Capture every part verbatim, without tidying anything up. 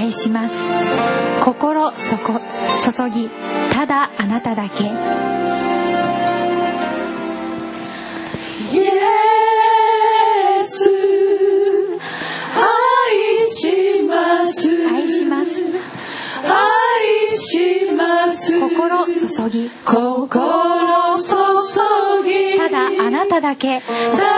愛します。心そこ注ぎ、ただあなただけ。 イエス愛します愛します。 愛します心注ぎ、 心注ぎ、 ただあなただけ。 ただ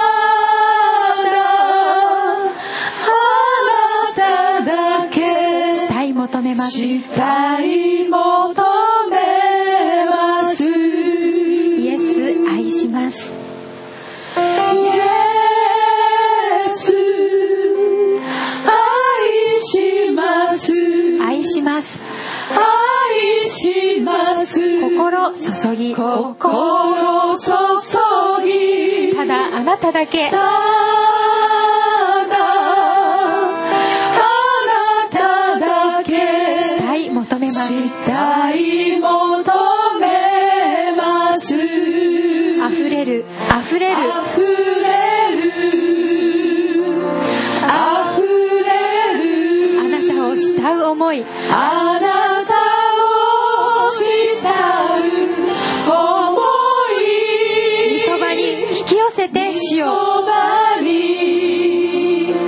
あなただけ。 慕い求めます。 慕い求めます。 イエス愛します。 イエス愛します愛します。 愛します。 心注ぎ、 心注ぎ、 ただあなただけ。 ただあなただけ。 慕い求めます。 慕い求めます。 溢れる溢れる溢れる溢れる、 あなたを慕う思い、 あなたを慕う思い、 御そばに引き寄せて主よ。 そばに引き寄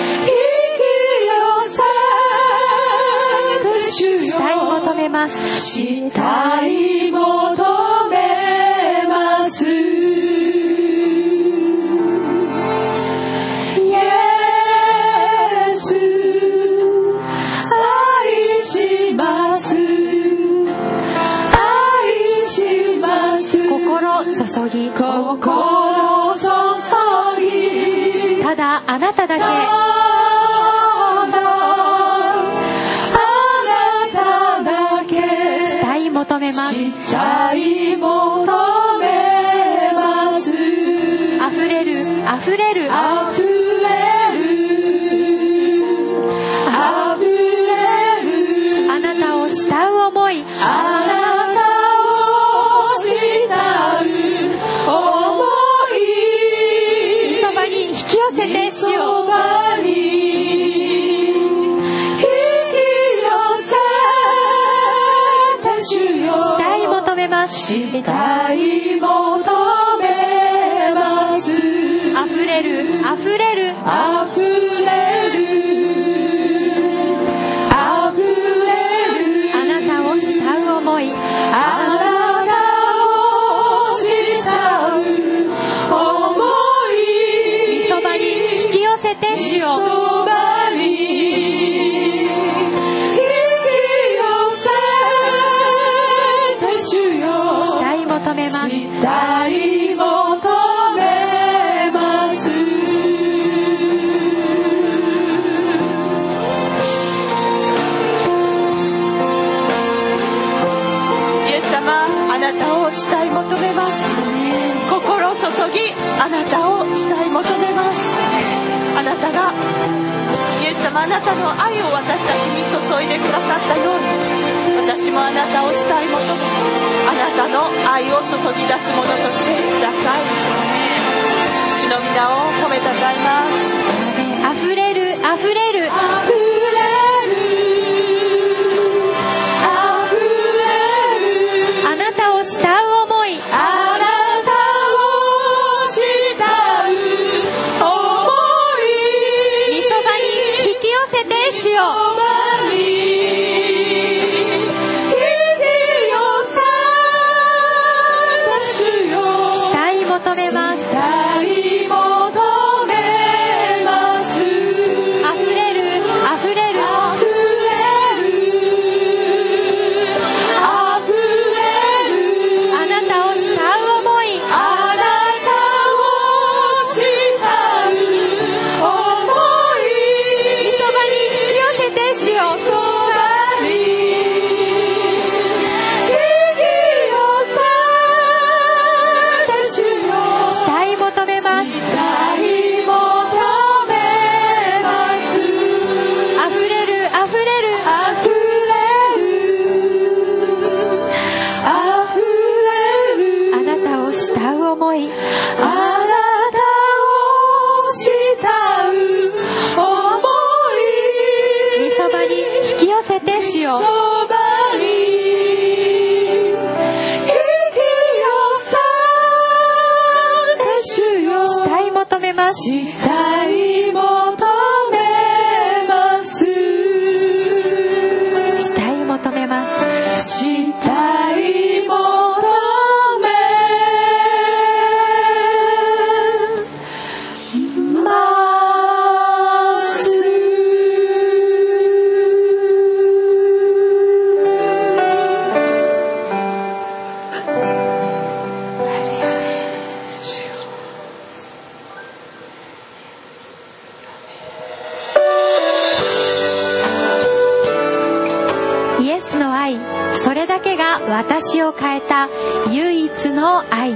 せて主よ。 慕い求めます。 慕い求めます。イエス愛します愛します。 心注ぎ、 心注ぎ、 ただあなただけ。 ただあなただけ。 慕い求めます。 慕い求めます。 溢れる溢れる溢れる溢れる、 あなたを慕う思い、 あなたを慕う思い、 御そばに引き寄せて主よ。 そばに引き寄せて主よ。 慕い求めます。 慕い求めます。 溢れる溢れる溢れる溢れる、 あなたを慕う思い、 あなたを慕う思い、 御そばに引き寄せて主よ。 そばに引き寄せて主よ。 慕い求めます。 慕い求めます。イエス様、あなたを慕い求めます。心注ぎ、あなたを慕い求めます。あなたがイエス様、あなたの愛を私たちに注いでくださったように、私もあなたを慕い求め、あなたの愛を注ぎ出すものとしてください。主の皆を褒めたたえます。 溢れる溢れる溢れる溢れる、 あなたを慕う思い、 あなたを慕う思い、 御そばに引き寄せて主よ。 そばに引き寄せて主よ。 慕い求めます。 慕い求めます。 溢れる溢れる溢れる溢れる、 あなたを慕う思い、 あなたを慕う思い、 御そばに引き寄せて主よ。 そばに引き寄せて主よ。 慕い求めます。 慕い求めます。 溢れる溢れる溢れる溢れる、 あなたを慕う思い、 あなたを慕う思い、 御そばにを慕い求めます。 慕い求めます。 慕い求めます。 慕い求めます。 イエスの愛、それだけが私を変えた唯一の愛。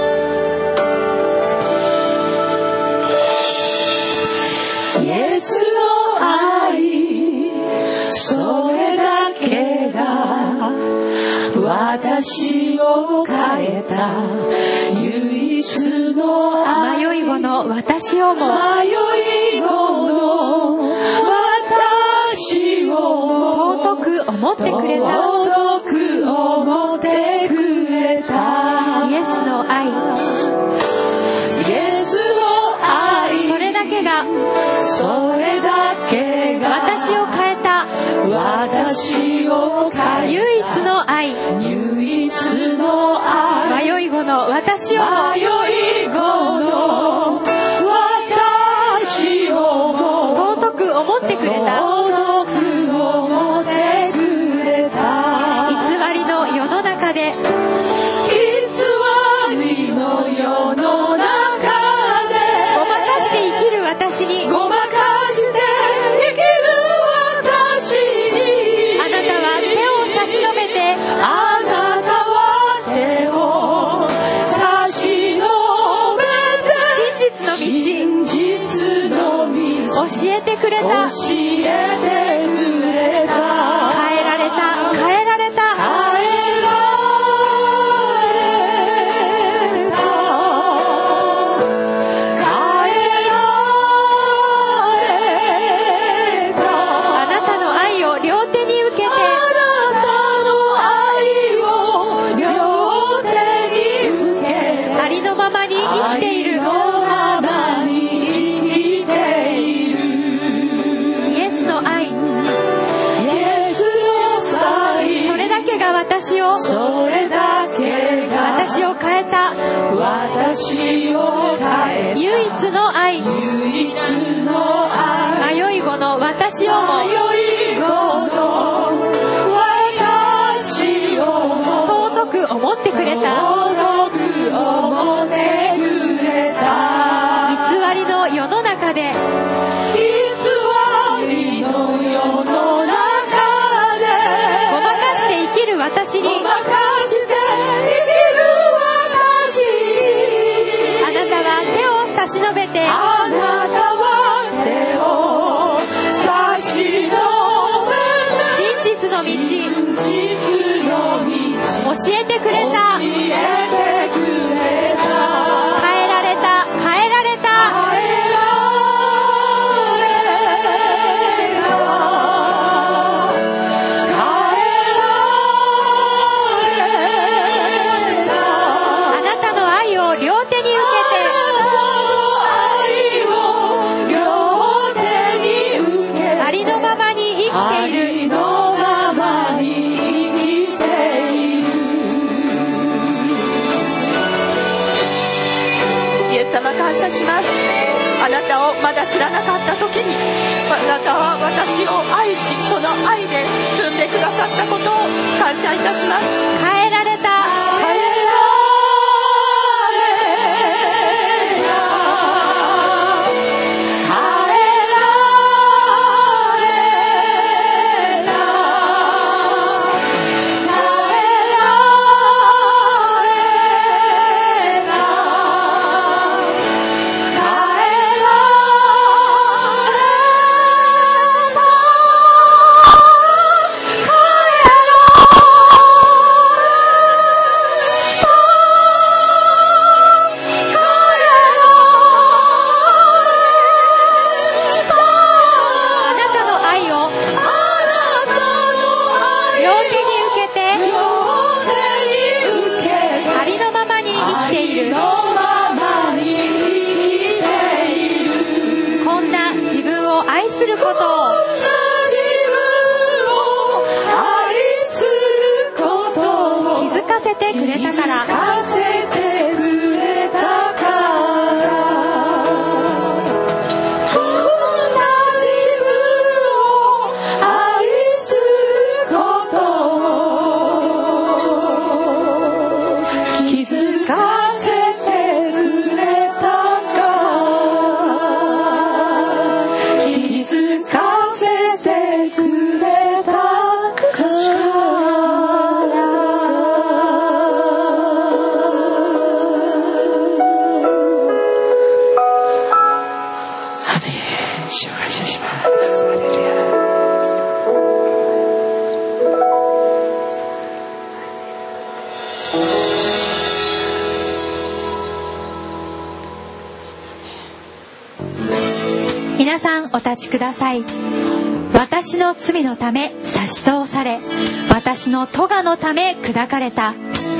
イエスの愛、それだけが私を変えた唯一の愛。 迷い子の私をも迷い子の私をも尊く思ってくれた尊く思ってくれたイエスの愛。 イエスの愛、 それだけがそれだけが私を変えた私を変え唯一の愛。 唯一の愛、 迷い子の私をも迷い子の私をも尊く思ってくれた。 尊く思ってくれた。 偽りの世の中で偽りの世の中でごまかして生きる私に、 ごまかして生きる私に、 あなたは手を差し伸べて、 あなたは手を差し伸べて真実の道真実の道教えてくれた。 教えてくれた。 変えられた、変えられた。 変えられた。変えられた。 あなたの愛を両手に受けて、 あなたの愛を両手に受けて、 ありのままに生きている。 ありのままに生きている。 イエスの愛、 イエスの愛、 それだけが私をそれだけが私を変えた私を変え唯一の愛。 唯一の愛、 迷い子の私をも迷い子の私をも尊く思ってくれた。 尊く思ってくれた。 偽りの世の中で偽りの世の中でごまかして生きる私に、 ごまかして生きる私に、 あなたは手を差し伸べて、 あなたは手を差し伸べて真実の道真実の道教えてくれた。 教えてくれた。 変えられた、変えられた。 変えられた。変えられた。 あなたの愛を両手に受けて、 愛を両手に受けて、 ありのままに生きていある。 りのままに生きている。イエス様、感謝します。あなたをまだ知らなかった時に、あなたは私を愛し、その愛で包んでくださったことを感謝いたします。 変えられた。 変えられた。変えられた。変えられた。変えられた。 せてくれたから、 気づかせてくれたからこんな自分を愛することを気づかせてくれたから気づかせてくれた皆さんお立ちください。私の罪のため差し通され、私の咎のため砕かれた。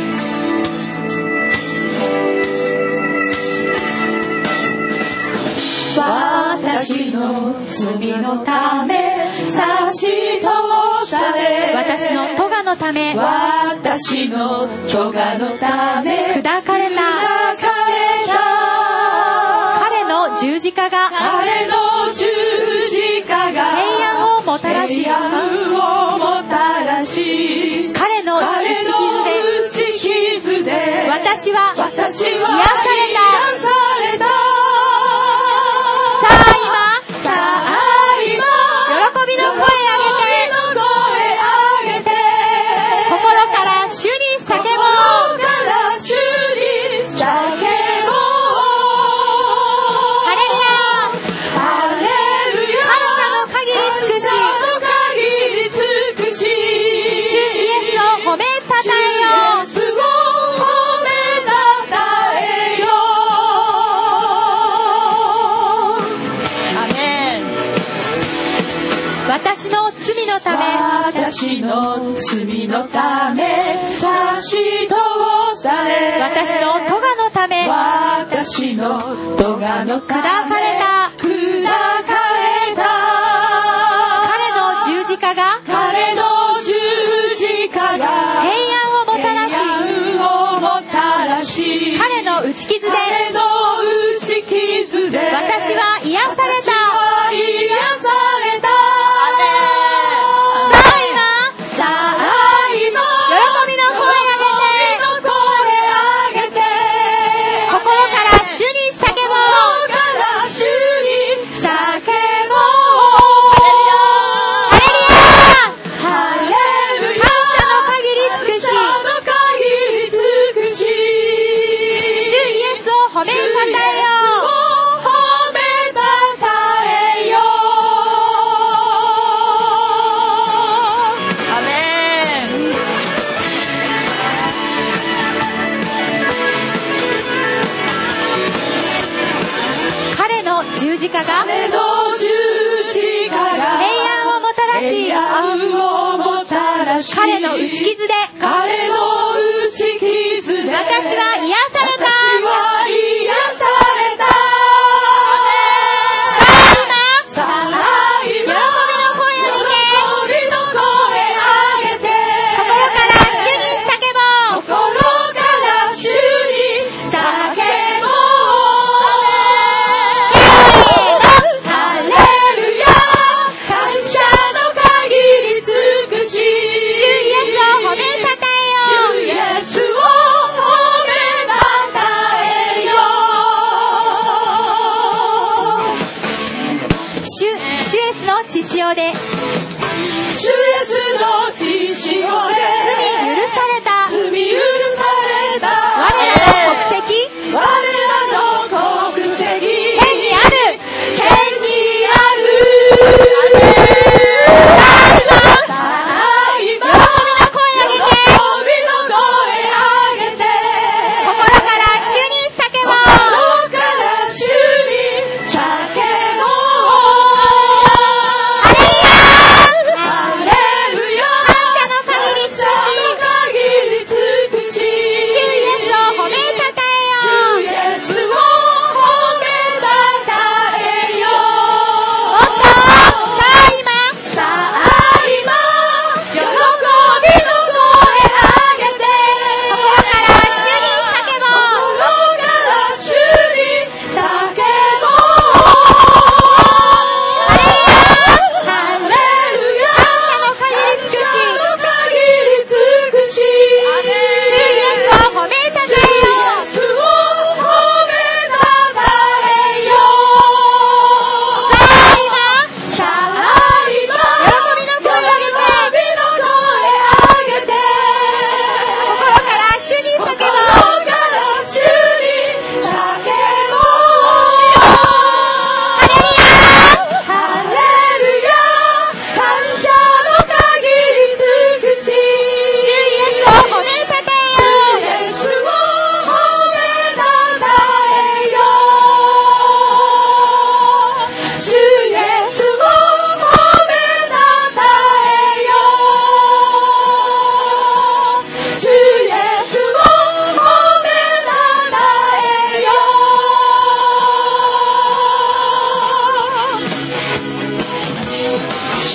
私の罪のため差し通され、 私の咎のため、 私の咎のため砕かれた。彼の十字架が彼の十字架が平安をもたらし、 平安をもたらし、 彼の打ち傷で私は癒された。さあ今、さあ今、喜びの声上げて、心から主に叫ぼう。私の罪のため、 私の罪のため差し通され、 私の咎のため、 私の咎の砕かれた。 砕かれた。 彼の十字架が彼の十字架が平安をもたらし、 平安をもたらし、 彼の打ち傷で彼の打ち傷で私は癒された。十字架が平安をもたらし、彼の打ち傷で私は癒された。さあ今、喜びの声上げて、心から主に叫ぼう。血潮で、主イエスの血潮で罪許された。罪許された。我らの国籍、我らの国籍、天にある、天にある。さあ今、喜びの声上げて、心から主に叫ぼう。主イエスを褒めたたえよう。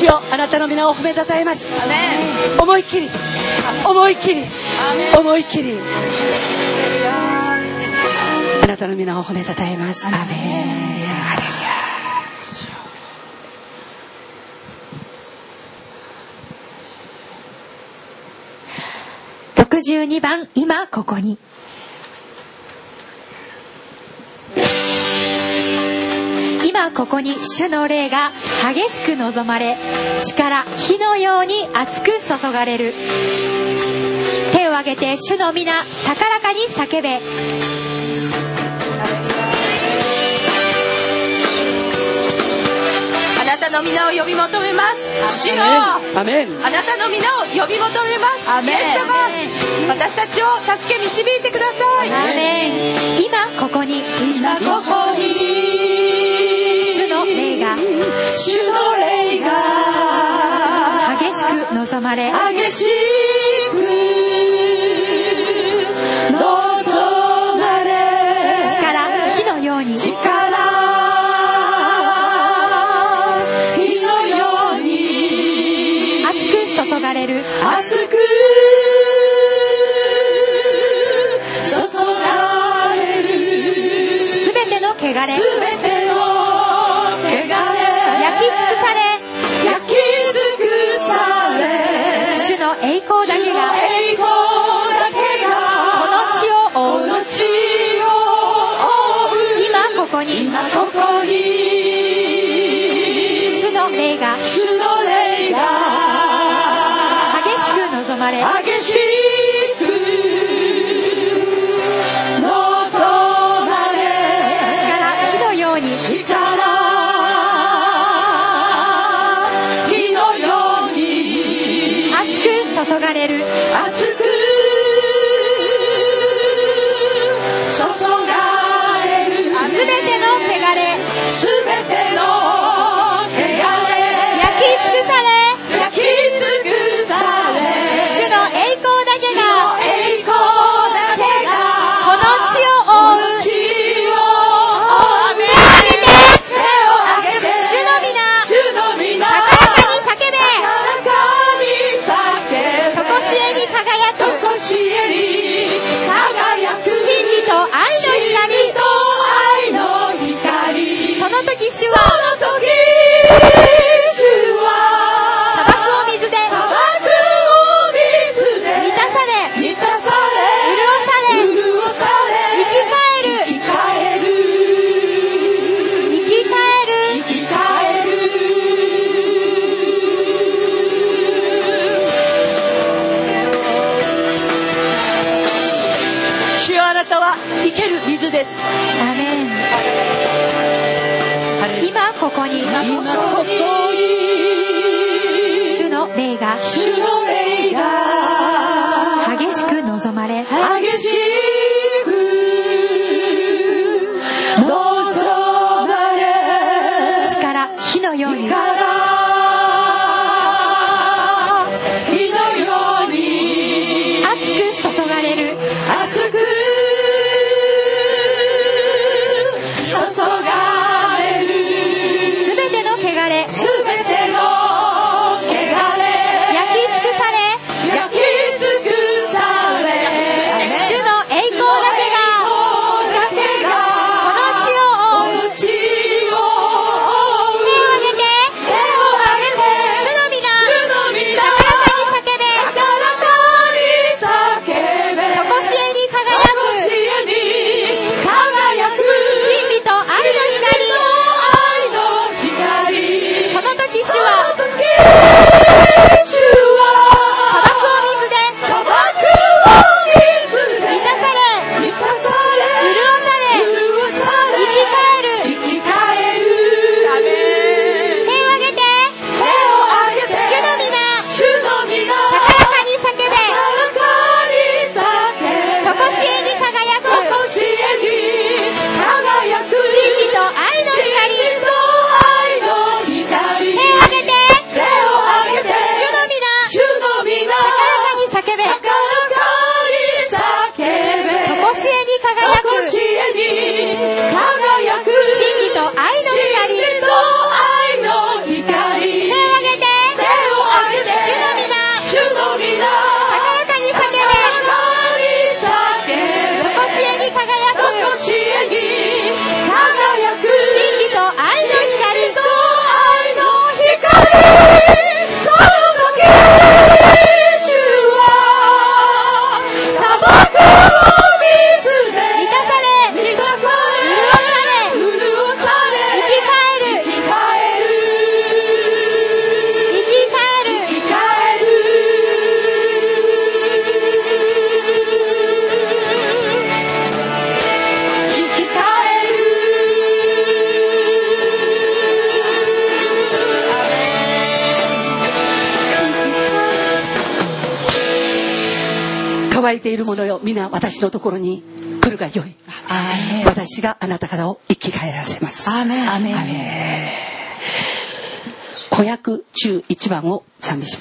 主よ、あなたの皆を褒めたたえます。思い切り思い切り思い切りあなたの皆を褒めたたえます。アメン。ハレルヤ。 ろくじゅうにばん、今ここに。今ここに主の霊が激しく望まれ、力火のように熱く注がれる。手を挙げて主の皆高らかに叫べ。 あなたの皆を呼び求めます。主よ、 アメン。 あなたの皆を呼び求めます。イエス様、私たちを助け導いてください。 アメン。今ここに、 今ここに主の霊が主の霊が激しく望まれ、 激しく望まれ、 力火のように、 力火のように熱く注がれる。 熱く注がれる。 すべての汚れ、 すべての汚れ、 焼き尽くされ、 焼き尽くされ、 主の栄光だけが栄光だけがこの地を覆う。 この地を覆う。 今ここに、 今ここに主の霊が主の霊が激しく望まれ、 激しく望まれ、 力火のように、 力火のように熱く注がれる。 熱く注がれる。 すべての汚れ、 すべての汚れ、 焼き尽くされ、 焼き尽くされ、 主の栄光だけが栄光だけがこの地を覆う。 この地を覆う。 手を挙げて、 手を挙げて、 主の皆主の皆高らかに叫べ。 高らかに叫べ。 とこしえに輝くとこしえに輝く真理と愛の光。 真理と愛の光。 その時主そはの時主は砂漠を水で砂漠を水で満たされ、 満たされ、 潤され、 潤され、 生き返る、 生き返る、 生き返る。 生き返る。主よ、あなたは生ける水です。 アメン。今ここに、 今ここに主の霊が主の霊が激しく望まれ、 激しく望まれ、 力火のように、 力火のように熱く注がれる。 熱く注がれる。 すべての汚れ、 すべての汚れ、 焼き尽くされ、 焼き尽くされ、 主の栄光だけがだけがこの地を覆う。 この地を覆う。 手を挙げて、 手乾いているものよ、皆私のところに来るがよい。私があなた方を生き返らせます。 アーメン。アーメン。 小訳中いちばんを賛美します。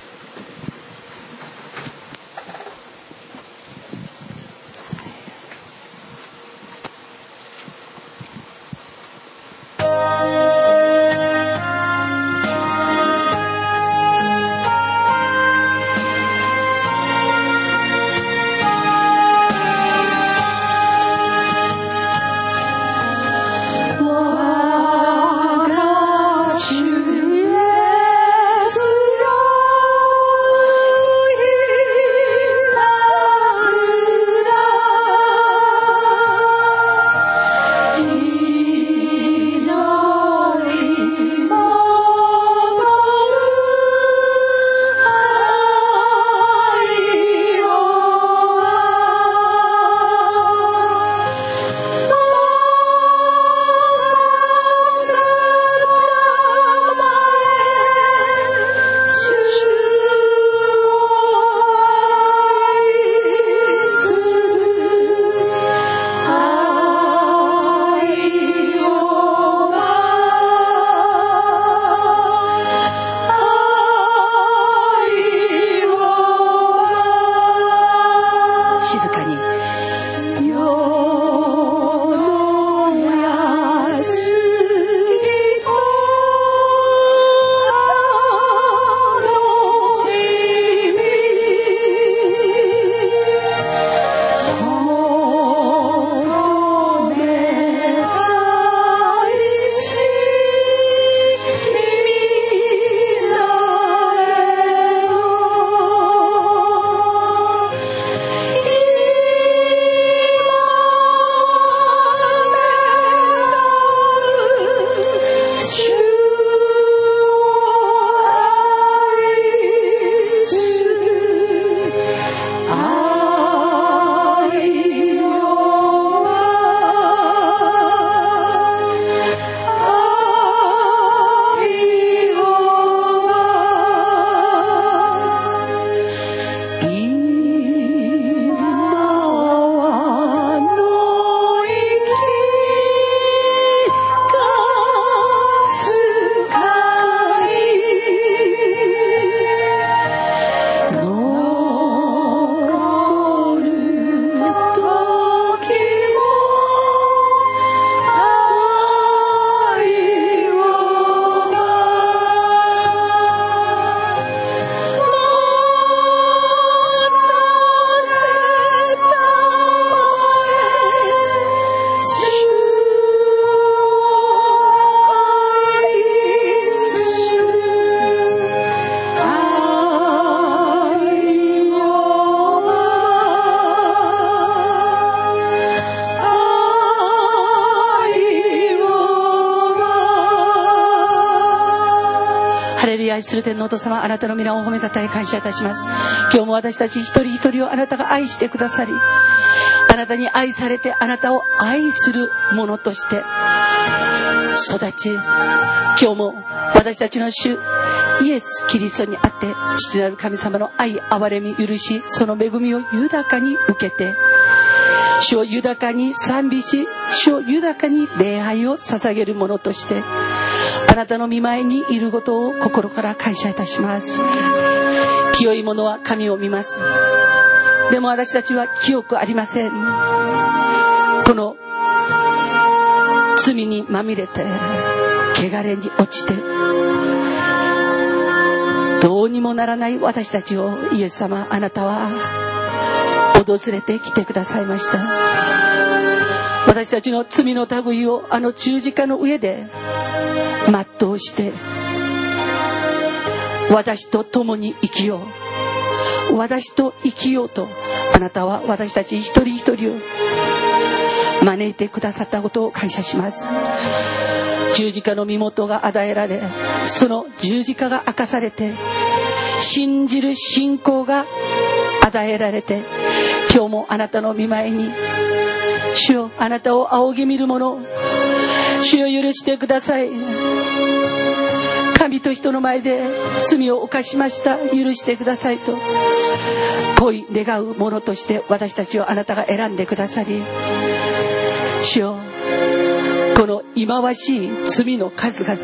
愛する天のお父様、あなたの皆を褒めたたえ感謝いたします。今日も私たち一人一人をあなたが愛してくださり、あなたに愛されてあなたを愛するものとして育ち、今日も私たちの主イエス・キリストにあって父なる神様の愛、憐れみ、許し、その恵みを豊かに受けて、主を豊かに賛美し、主を豊かに礼拝を捧げるものとしてあなたの御前にいることを心から感謝いたします。清い者は神を見ます。でも私たちは清くありません。この罪にまみれて、汚れに落ちて、どうにもならない私たちをイエス様、あなたは訪れてきてくださいました。私たちの罪の類をあの十字架の上で全うして、私と共に生きよう、私と生きようとあなたは私たち一人一人を招いてくださったことを感謝します。十字架の身元が与えられ、その十字架が明かされて、信じる信仰が与えられて、今日もあなたの御前に、主よ、あなたを仰ぎ見る者、主よ、許してください。神神と人の前で罪を犯しました、許してくださいと恋願う者として私たちをあなたが選んでくださり、主よ、この忌まわしい罪の数々、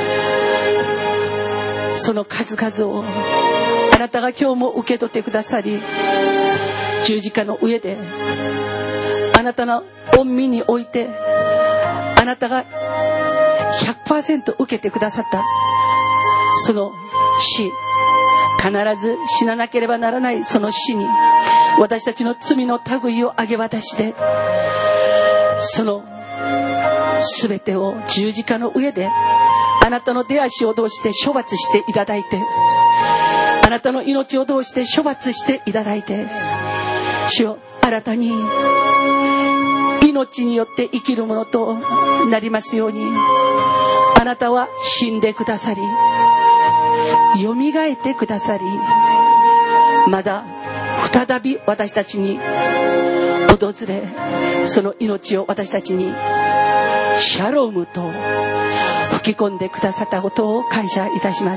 その数々をあなたが今日も受け取ってくださり、十字架の上であなたの御身においてあなたが ひゃくパーセント 受けてくださったその死、必ず死ななければならないその死に私たちの罪の類をあげ渡して、その全てを十字架の上であなたの手足を通して処罰していただいて、あなたの命を通して処罰していただいて、主よ、新たに命によって生きるものとなりますように、あなたは死んでくださり、よみがえってくださり、まだ再び私たちに訪れ、その命を私たちにシャロームと吹き込んでくださったことを感謝いたします。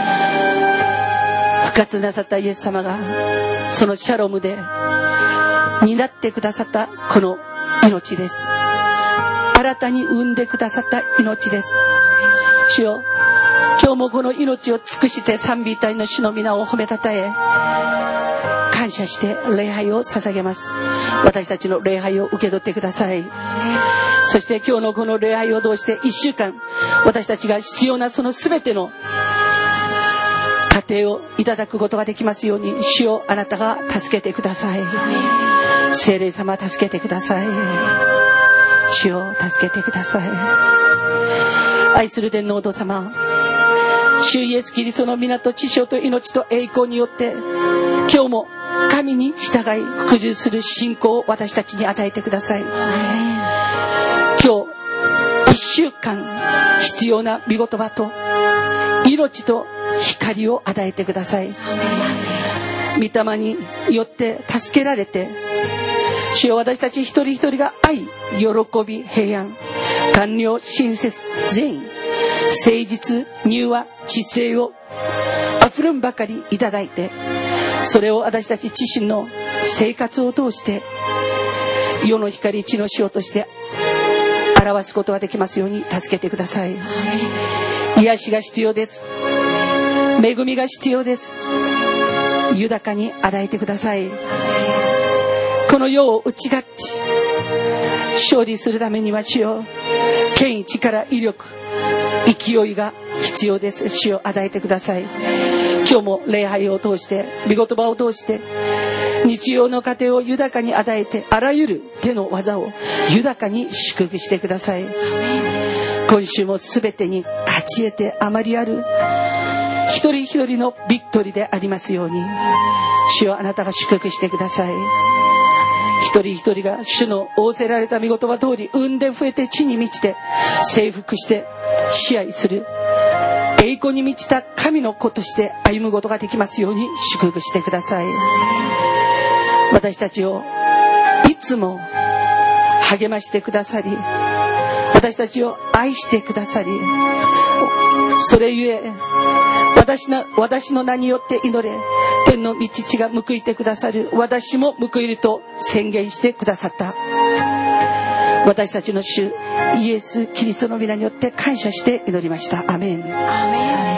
復活なさったイエス様がそのシャロームで担ってくださったこの命です。新たに産んでくださった命です。主よ、今日もこの命を尽くして賛美隊の主の皆を褒めたたえ、感謝して礼拝を捧げます。私たちの礼拝を受け取ってください。そして今日のこの礼拝を通していっしゅうかん、私たちが必要なその全ての家庭をいただくことができますように、主よ、あなたが助けてください。聖霊様、助けてください。主よ、助けてください。愛する天皇お父様、主イエスキリストの皆と知性と命と栄光によって今日も神に従い服従する信仰を私たちに与えてください。今日いっしゅうかん必要な御言葉と命と光を与えてください。御霊によって助けられて、主よ、私たち一人一人が愛、喜び、平安、完了、親切、善意、誠実、柔和、知性をあふれんばかりいただいて、それを私たち自身の生活を通して世の光、地の塩として表すことができますように助けてください。癒しが必要です。恵みが必要です。豊かに与えてください。この世を打ち勝ち勝利するためには、主よ、権威、力、威力、勢いが必要です。主を与えてください。今日も礼拝を通して、御言葉を通して日曜の糧を豊かに与えて、あらゆる手の技を豊かに祝福してください。今週も全てに勝ち得てあまりある一人一人のビクトリーでありますように、主よ、あなたが祝福してください。一人一人が主の仰せられた御言葉通り、産んで増えて地に満ちて征服して支配する栄光に満ちた神の子として歩むことができますように祝福してください。私たちをいつも励ましてくださり、私たちを愛してくださり、それゆえ私の、私の名によって祈れ、天の御父が報いてくださる、私も報いると宣言してくださった私たちの主イエス・キリストの皆によって感謝して祈りました。アメン。アメン。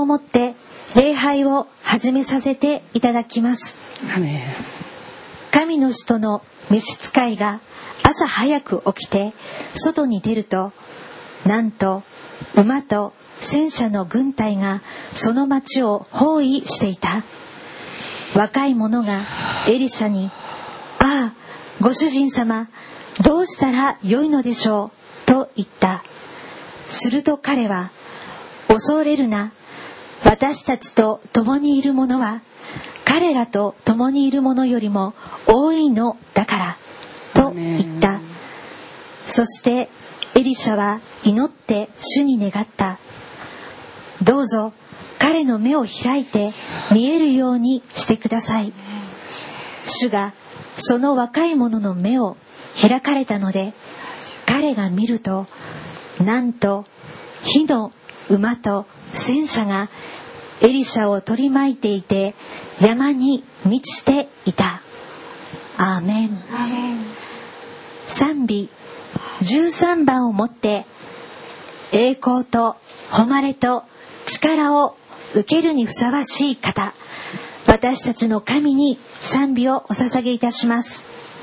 もって礼拝を始めさせていただきます。 アメン。 神の使徒の召使いが朝早く起きて外に出ると、なんと馬と戦車の軍隊がその町を包囲していた。若い者がエリシャに、ああ、ご主人様、どうしたらよいのでしょうと言った。すると彼は、恐れるな、私たちと共にいる者は彼らと共にいる者よりも多いのだからと言った。そしてエリシャは祈って主に願った。どうぞ彼の目を開いて見えるようにしてください。主がその若い者の目を開かれたので、彼が見ると、なんと火の馬と戦車がエリシャを取り巻いていて山に満ちていた。アーメン。 アーメン。 賛美じゅうさんばんをもって栄光と誉れと力を受けるにふさわしい方、私たちの神に賛美をお捧げいたします。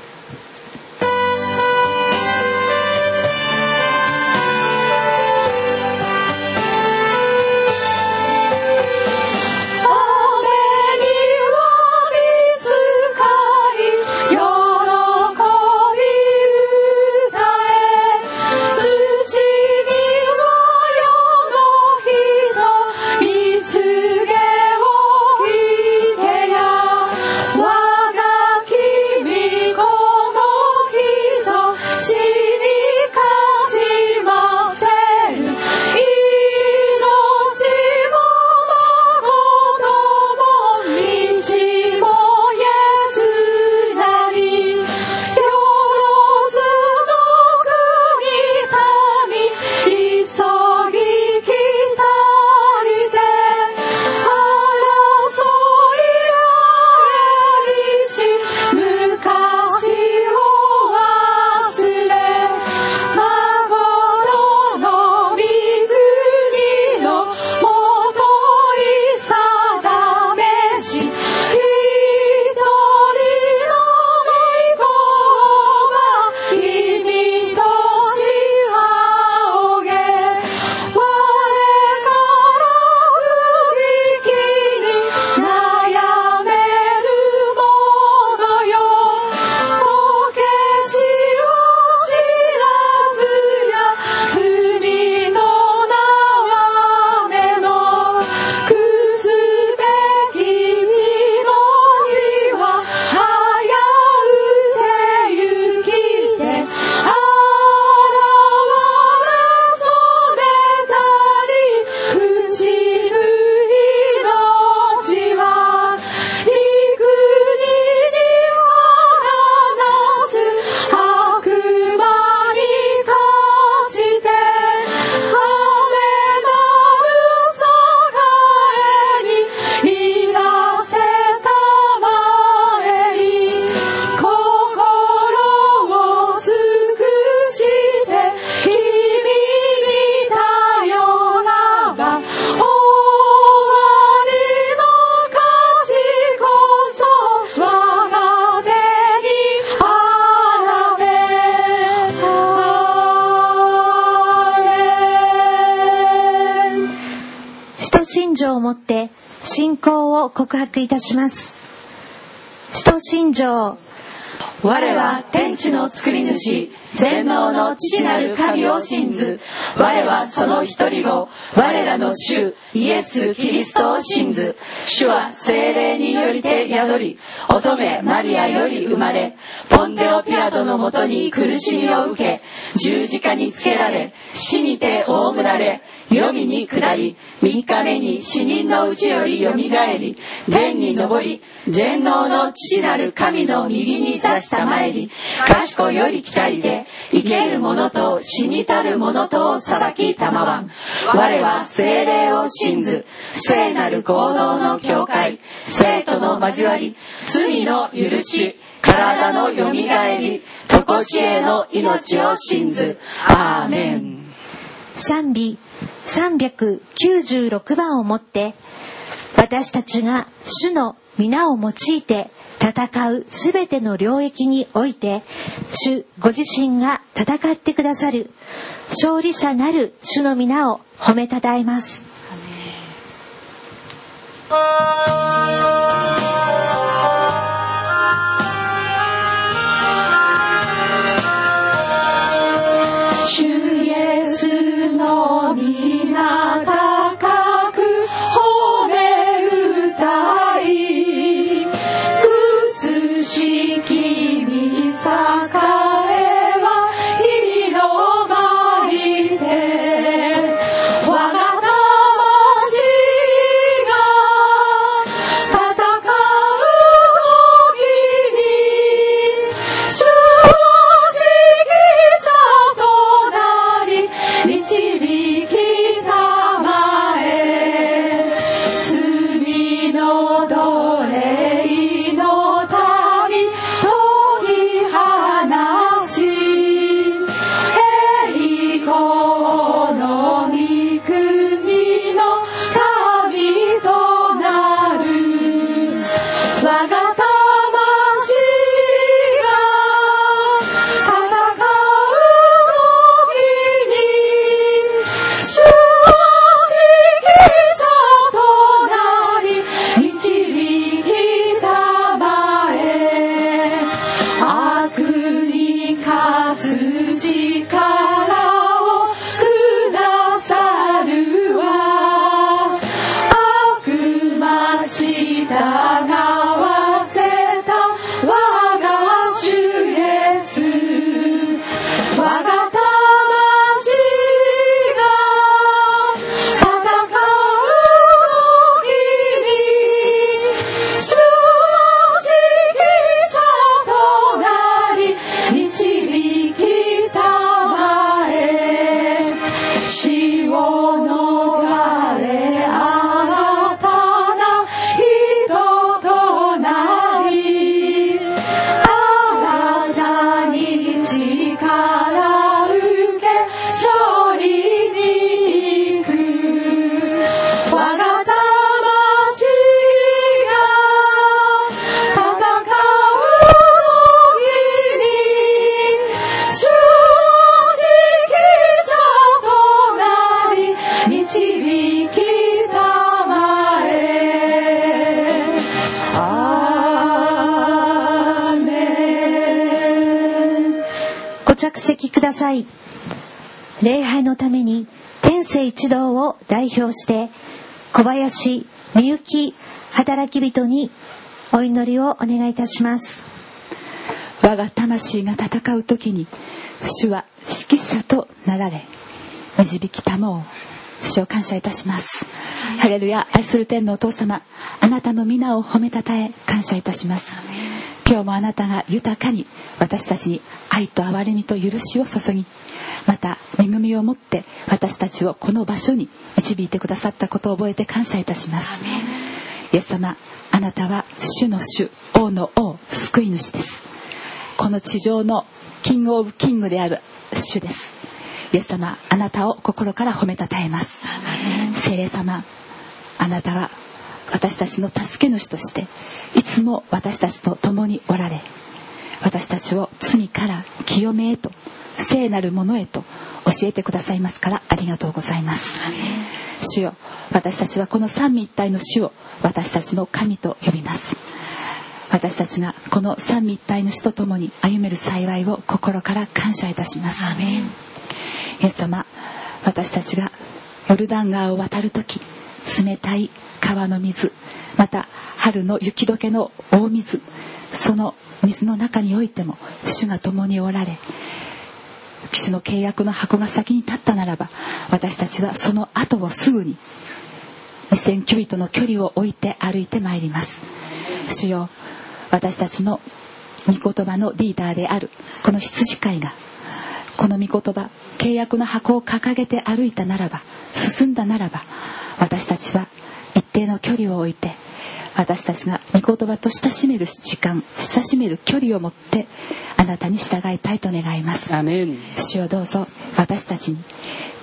告白いたします。使徒信条。 我は天地の作り主、全能の父なる神を信ず。我はその一人子、我らの主イエス・キリストを信ず。主は聖霊によりて宿り、乙女マリアより生まれ、ポンデオピラトのもとに苦しみを受け、十字架につけられ、死にて葬られ、黄泉に下り、三日目に死人のうちよりよみがえり、天に昇り、全能の父なる神の右に座したまえり、賢より来たりで、生ける者と死にたる者とを裁きたまわん。我は聖霊を信ず、聖なる合同の教会、聖徒の交わり、罪の許し、体のよみがえり、常しえの命を信ず。アーメン。 賛美さんびゃくきゅうじゅうろくばんをもって、私たちが主の皆を用いて戦うすべての領域において、主ご自身が戦ってくださる勝利者なる主の皆を褒めたたえます。 主イエスの皆高く褒め歌い、苦しき御栄は広まりて、我が魂が戦う時に主の指揮者となり導きたまえ、罪の奴隷の旅解き放し、栄光の御国の神となる。我が魂が戦う時に主の指揮者となり導きたまえ、悪に勝つ力をくださるわ。悪魔従わせた我が主イエス、我が魂が戦う時に主の指揮者となり導きたまえ、死を逃れ新たな人となり、新たに力受け勝利に行く。我が魂が戦う時に主の指揮者となり導きたまえ。アーメン。 ご着席ください。礼拝のために天聖一同を代表して小林みゆき働き人にお祈りをお願いいたします。 我が魂が戦う時に主は指揮者となられ導きたまおう。主を感謝いたします。ハレルヤ。愛する天のお父様、あなたの皆を褒めたたえ感謝いたします。今日もあなたが豊かに私たちに愛と憐れみと許しを注ぎ、また恵みを持って私たちをこの場所に導いてくださったことを覚えて感謝いたします。イエス様、あなたは主の主、王の王、救い主です。この地上のキングオブキングである主です。イエス様、あなたを心から褒めたたえます。聖霊様、あなたは私たちの助け主としていつも私たちと共におられ、私たちを罪から清めへと聖なるものへと教えてくださいますからありがとうございます。主よ、私たちはこの三位一体の主を私たちの神と呼びます。私たちがこの三位一体の主と共に歩める幸いを心から感謝いたします。イエス様、私たちがヨルダン川を渡るとき、冷たい川の水、また春の雪解けの大水、その水の中においても主が共におられ、主の契約の箱が先に立ったならば、私たちはその後をすぐににせんキュビットの距離を置いて歩いてまいります。主よ、私たちの御言葉のリーダーであるこの羊飼いがこの御言葉、契約の箱を掲げて歩いたならば、進んだならば、私たちは一定の距離を置いて、私たちが御言葉と親しめる時間、親しめる距離を持ってあなたに従いたいと願います。 アメン。 主よ、どうぞ私たちに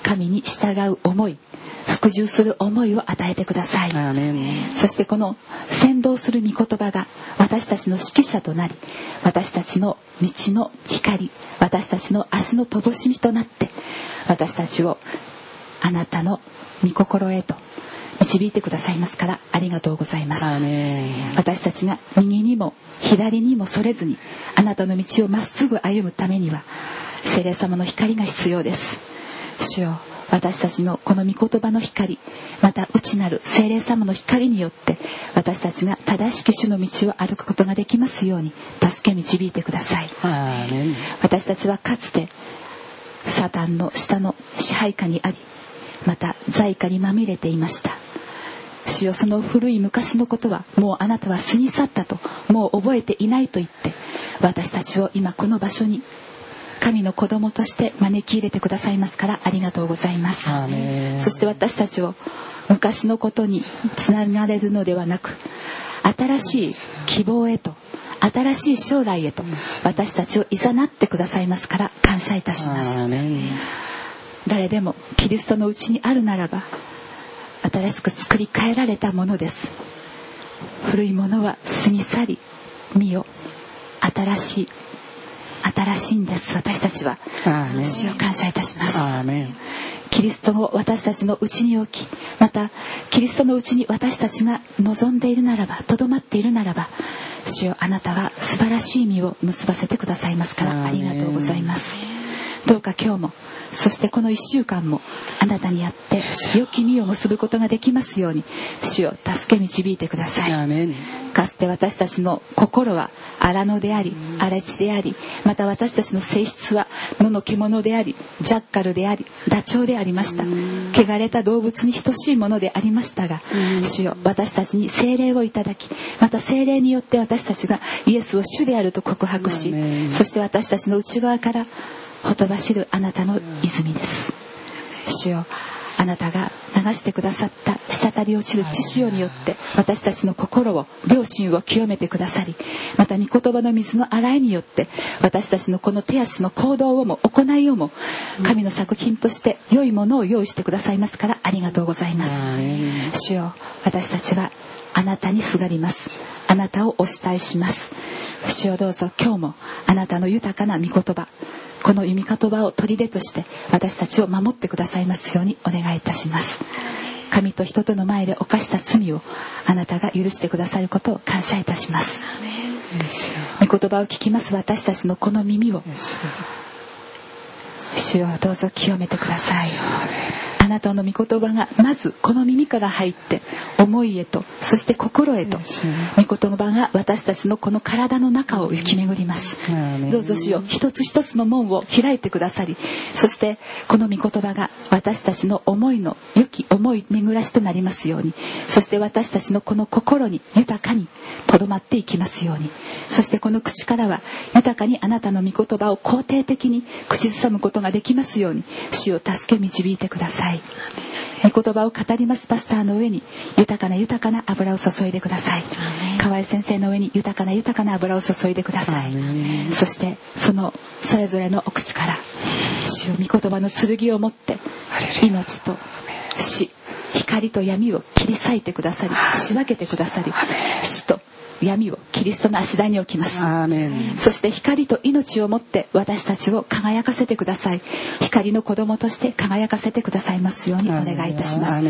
神に従う思い、服従する思いを与えてください。そしてこの先導する御言葉が私たちの指揮者となり、私たちの道の光、私たちの足の乏しみとなって、私たちをあなたの御心へと導いてくださいますから、ありがとうございます。私たちが右にも左にもそれずにあなたの道をまっすぐ歩むためには、聖霊様の光が必要です。主よ、私たちのこの御言葉の光、また内なる聖霊様の光によって、私たちが正しき主の道を歩くことができますように助け導いてください。私たちはかつてサタンの下の支配下にあり、また罪下にまみれていました。主よ、その古い昔のことはもうあなたは過ぎ去ったと、もう覚えていないと言って、私たちを今この場所に神の子供として招き入れてくださいますから、ありがとうございます。そして私たちを昔のことにつながれるのではなく、新しい希望へと、新しい将来へと私たちを誘ってくださいますから、感謝いたします。誰でもキリストのうちにあるならば、新しく作り変えられたものです。古いものは過ぎ去り、見よ、新しい新しいんです。私たちは主を感謝いたします。キリストを私たちのうちに置き、またキリストのうちに私たちが望んでいるならば、とどまっているならば、主よ、あなたは素晴らしい実を結ばせてくださいますから、ありがとうございます。どうか今日も、そしてこの一週間もあなたにあって良き実を結ぶことができますように、主を助け導いてください。かつて私たちの心は荒野であり、荒れ地であり、また私たちの性質は野の獣であり、ジャッカルであり、ダチョウでありました。汚れた動物に等しいものでありましたが、主よ、私たちに聖霊をいただき、また聖霊によって私たちがイエスを主であると告白し、そして私たちの内側からほとばしるあなたの泉です。主よ、あなたが流してくださった滴り落ちる血潮によって私たちの心を、良心を清めてくださり、また御言葉の水の洗いによって私たちのこの手足の行動をも行いをも神の作品として良いものを用意してくださいますから、ありがとうございます。主よ、私たちはあなたにすがります。あなたをお慕いします。主よ、どうぞ今日もあなたの豊かな御言葉、この御言葉を砦として私たちを守ってくださいますようにお願いいたします。神と人との前で犯した罪をあなたが許してくださることを感謝いたします。御言葉を聞きます私たちのこの耳を、主よ、どうぞ清めてください。あなたの御言葉がまずこの耳から入って思いへと、そして心へと、御言葉が私たちのこの体の中を行き巡ります。どうぞ主よ、一つ一つの門を開いてくださり、そしてこの御言葉が私たちの思いの良き思い巡らしとなりますように、そして私たちのこの心に豊かにとどまっていきますように、そしてこの口からは豊かにあなたの御言葉を肯定的に口ずさむことができますように、主を助け導いてください。御言葉を語りますパスターの上に豊かな豊かな油を注いでください。河合先生の上に豊かな豊かな油を注いでください。そしてそのそれぞれのお口から主よ、御言葉の剣を持って命と死、光と闇を切り裂いてくださり、仕分けてくださり、死と闇をキリストの足台に置きます。そして光と命をもって私たちを輝かせてください。光の子供として輝かせてくださいますようにお願いいたします。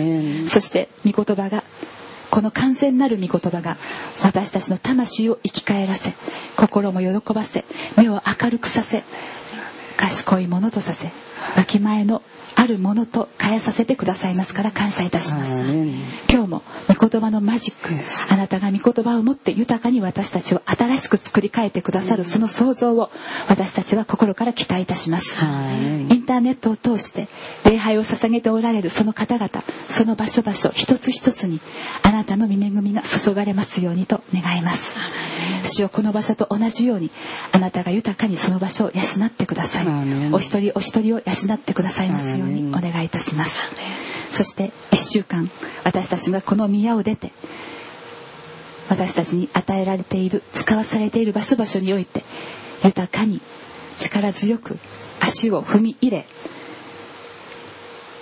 そして御言葉が、この完全なる御言葉が私たちの魂を生き返らせ、心も喜ばせ、目を明るくさせ、賢いものとさせ、わきまえのあるものと変えさせてくださいますから感謝いたします。今日も御言葉のマジック、あなたが御言葉をもって豊かに私たちを新しく作り変えてくださるその創造を私たちは心から期待いたします。インターネットを通して礼拝を捧げておられるその方々、その場所場所一つ一つにあなたの御恵みが注がれますようにと願います。主よ、この場所と同じようにあなたが豊かにその場所を養ってください。お一人お一人を養ってくださいますようにお願いいたします。そして一週間私たちがこの宮を出て私たちに与えられている、使わされている場所場所において豊かに力強く足を踏み入れ、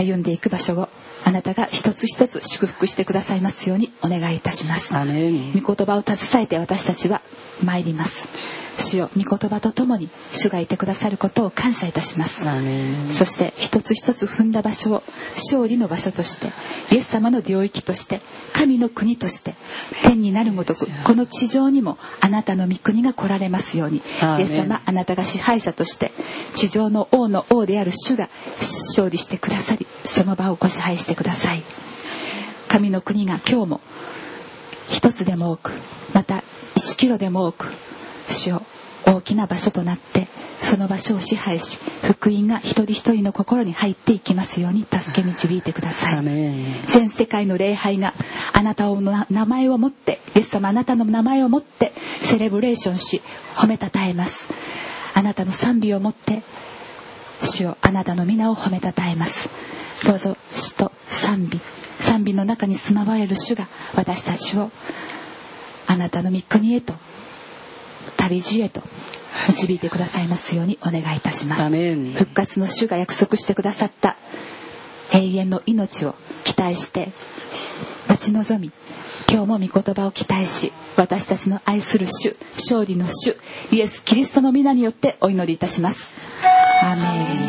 歩んでいく場所をあなたが一つ一つ祝福してくださいますようにお願いいたします。 アメン。 御言葉を携えて私たちは参ります。主よ、御言葉とともに主がいてくださることを感謝いたします。 アメン。 そして一つ一つ踏んだ場所を勝利の場所として、イエス様の領域として、神の国として、天になるごとくこの地上にもあなたの御国が来られますように、イエス様、あなたが支配者として地上の王の王である主が勝利してくださり、その場をご支配してください。神の国が今日も一つでも多く、またいちキロでも多く、主よ、大きな場所となってその場所を支配し、福音が一人一人の心に入っていきますように助け導いてください。 アメン。 全世界の礼拝があなたの名前をもって、イエス様あなたの名前をもってセレブレーションし褒めたたえます。あなたの賛美をもって主よ、あなたの皆を褒めたたえます。どうぞ詩と賛美、賛美の中に住まわれる主が私たちをあなたの御国へと、旅路へと導いてくださいますようにお願いいたします。 アメン。 復活の主が約束してくださった永遠の命を期待して待ち望み、今日も御言葉を期待し、私たちの愛する主、勝利の主イエス・キリストの皆によってお祈りいたします。アメン。